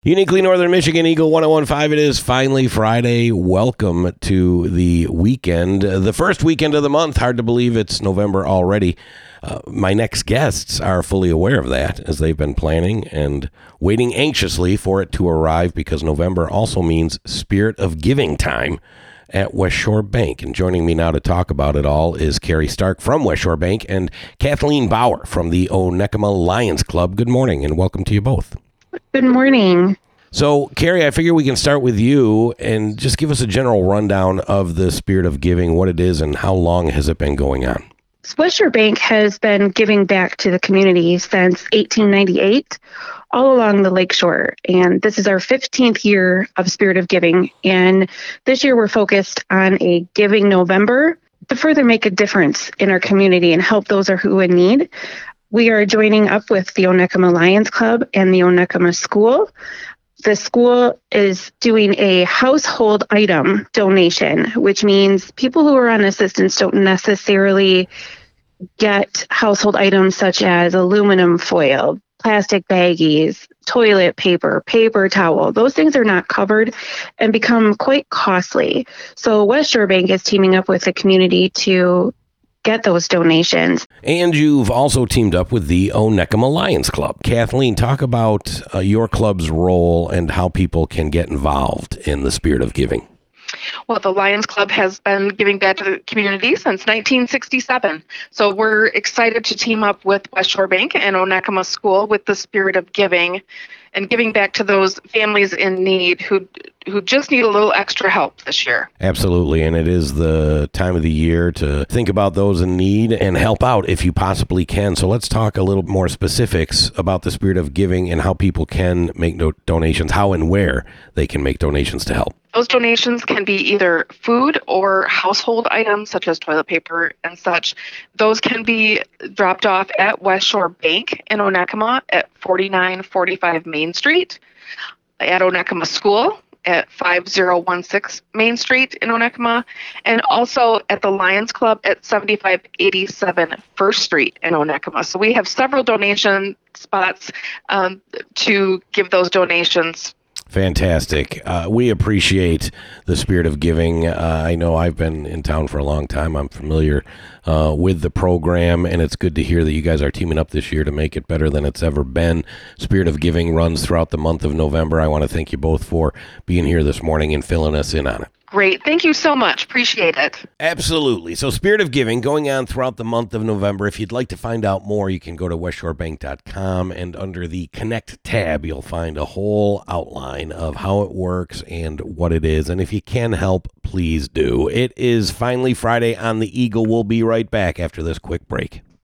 Uniquely Northern Michigan, Eagle 101.5. It is finally Friday. Welcome to the weekend, the first weekend of the month. Hard to believe it's November already. My next guests are fully aware of that, as they've been planning and waiting anxiously for it to arrive, because November also means Spirit of Giving time at West Shore Bank. And joining me now to talk about it all is Carrie Stark from West Shore Bank and Kathleen Bauer from the Onekama Lions Club. Good morning, and welcome to you both. Good morning. So, Carrie, I figure we can start with you and just give us a general rundown of the Spirit of Giving, what it is, and how long has it been going on? West Shore Bank has been giving back to the community since 1898, all along the lakeshore. And this is our 15th year of Spirit of Giving. And this year we're focused on a Giving November to further make a difference in our community and help those who are in need. We are joining up with the Onekama Lions Club and the Onekama School. The school is doing a household item donation, which means people who are on assistance don't necessarily get household items such as aluminum foil, plastic baggies, toilet paper, paper towel. Those things are not covered and become quite costly. So West Shore Bank is teaming up with the community to get those donations. And you've also teamed up with the Onekama Lions Club. Kathleen, talk about your club's role and how people can get involved in the Spirit of Giving. Well, the Lions Club has been giving back to the community since 1967. So we're excited to team up with West Shore Bank and Onekama School with the Spirit of Giving and giving back to those families in need who just need a little extra help this year. Absolutely, and it is the time of the year to think about those in need and help out if you possibly can. So let's talk a little more specifics about the Spirit of Giving and how people can make donations, how and where they can make donations to help. Those donations can be either food or household items such as toilet paper and such. Those can be dropped off at West Shore Bank in Onekama at 4945 Main Street, at Onekama School at 5016 Main Street in Onekama, and also at the Lions Club at 7587 First Street in Onekama. So we have several donation spots to give those donations. Fantastic. We appreciate the Spirit of Giving. I know I've been in town for a long time. I'm familiar with the program, and it's good to hear that you guys are teaming up this year to make it better than it's ever been. Spirit of Giving runs throughout the month of November. I want to thank you both for being here this morning and filling us in on it. Great. Thank you so much. Appreciate it. Absolutely. So Spirit of Giving going on throughout the month of November. If you'd like to find out more, you can go to westshorebank.com, and under the Connect tab, you'll find a whole outline of how it works and what it is. And if you can help, please do. It is finally Friday on the Eagle. We'll be right back after this quick break.